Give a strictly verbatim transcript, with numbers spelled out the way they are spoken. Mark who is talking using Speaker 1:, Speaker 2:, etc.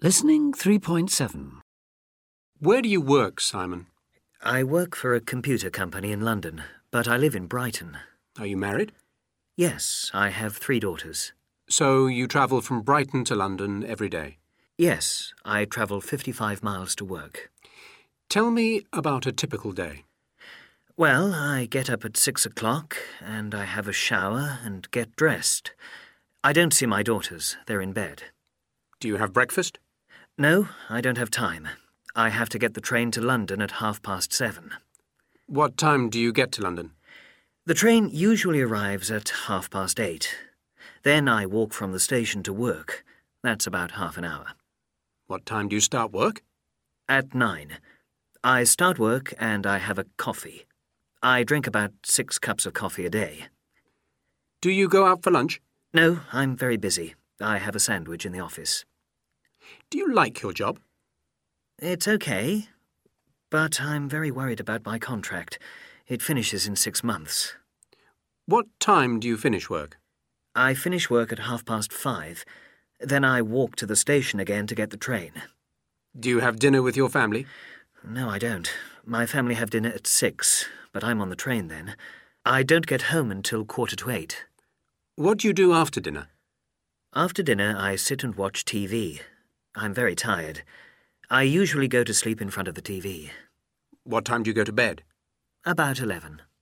Speaker 1: Listening three point seven.
Speaker 2: Where do you work, Simon?
Speaker 3: I work for a computer company in London, but I live in Brighton.
Speaker 2: Are you married?
Speaker 3: Yes, I have three daughters.
Speaker 2: So you travel from Brighton to London every day?
Speaker 3: Yes, I travel fifty-five miles to work.
Speaker 2: Tell me about a typical day.
Speaker 3: Well, I get up at six o'clock and I have a shower and get dressed. I don't see my daughters. They're in bed.
Speaker 2: Do you have breakfast?
Speaker 3: No, I don't have time. I have to get the train to London at half past seven.
Speaker 2: What time do you get to London?
Speaker 3: The train usually arrives at half past eight. Then I walk from the station to work. That's about half an hour.
Speaker 2: What time do you start work?
Speaker 3: At nine. I start work and I have a coffee. I drink about six cups of coffee a day.
Speaker 2: Do you go out for lunch?
Speaker 3: No, I'm very busy. I have a sandwich in the office.
Speaker 2: Do you like your job?
Speaker 3: It's okay, but I'm very worried about my contract. It finishes in six months.
Speaker 2: What time do you finish work?
Speaker 3: I finish work at half past five. Then I walk to the station again to get the train.
Speaker 2: Do you have dinner with your family?
Speaker 3: No, I don't. My family have dinner at six, but I'm on the train then. I don't get home until quarter to eight.
Speaker 2: What do you do after dinner?
Speaker 3: After dinner, I sit and watch T V. I'm very tired. I usually go to sleep in front of the T V.
Speaker 2: What time do you go to bed?
Speaker 3: About eleven.